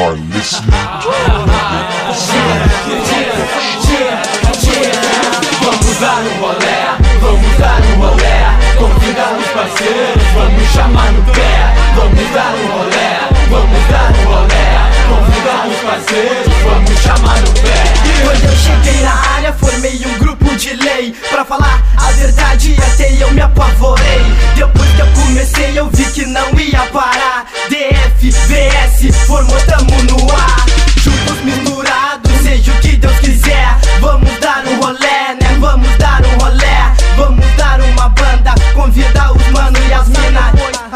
are listening. Vamos dar um rolê, vamos dar um rolê. Convidar os parceiros, vamos chamar no pé. Vamos dar um rolê, vamos dar um rolê. Convidar os parceiros, vamos chamar no pé. Quando eu cheguei na área, formei um grupo de lei. Pra falar a verdade, até eu me apavorei. Depois que eu comecei, eu vi que não ia parar. DF, VS, formou, tamo no ar. Juntos misturados, seja o que Deus quiser. Vamos dar um rolê, né? Vamos dar um rolê. Vamos dar uma banda, convidar os mano e as mina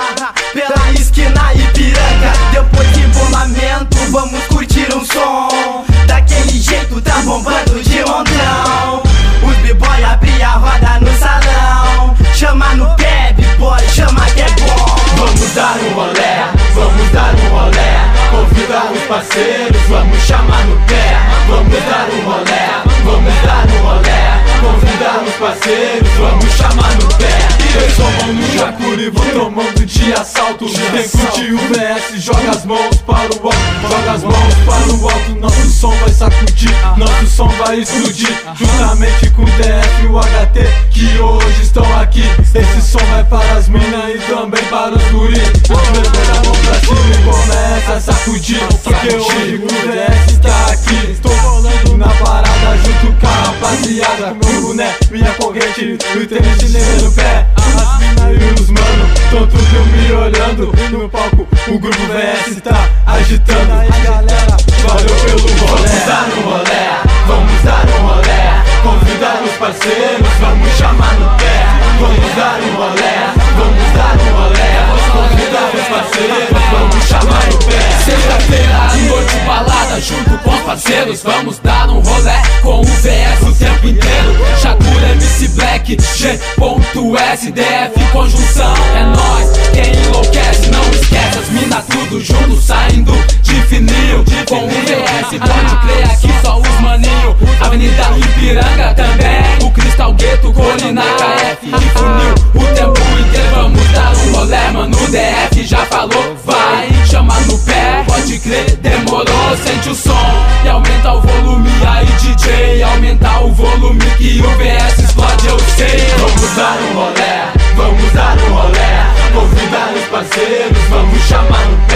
pela esquina Ipiranga. Depois de embolamento, vamos curtir um som. Daquele jeito tá bombando de montão. Os b-boy abrir a roda no salão. Chama no pé, b-boy, chama que é bom. Vamos dar um rolê, vamos dar um rolê. Convidar os parceiros, vamos chamar no pé. Vamos dar um rolê, vamos dar um rolê. Convidar os parceiros, vamos chamar no pé. Eu sou mano Jacuri, vou tomando de assalto. Quem curte o VS, joga as mãos para o alto. Joga as mãos para o alto, nosso som vai sacudir. Nosso som vai explodir, juntamente com o DF e o HT, que hoje estão aqui. Esse som vai para as minas e também para os guris. Levanta a mão pra cima e começa a sacudir, porque hoje o VS está aqui. Estou rolando na parada junto com a rapaziada. Comigo, né, minha corrente, o tênis chinês no pé. As mina e os mano, tão tudo me olhando. E no palco, o grupo VS tá agitando. Aí galera, valeu pelo rolê. Vamos dar um rolê, vamos dar um rolê. Convidar os parceiros, vamos chamar no pé. Vamos dar um rolê, vamos dar um rolê. Convidar os parceiros, vamos chamar no pé. Sexta-feira, noite balada, junto com os parceiros. Vamos dar um rolê com o VS o tempo inteiro. Shakur, MC Black, G.SDF, conjunção. É nóis, quem enlouquece, não esquece. As mina tudo junto, saindo de fininho. Com o VS, pode crer, aqui só os maninho. Avenida Ipiranga também, o Cristal Gueto, Colina, KF e Funil. O tempo inteiro vamos dar um rolê, mano. O DF já falou, vai, chama no pé. Pode crer, demorou, sente o som e aumenta o volume. Aí DJ, aumenta o volume que o VS explode, eu sei. Vamos dar um rolê, vamos dar um rolê. Convidar os parceiros, vamos chamar no pé.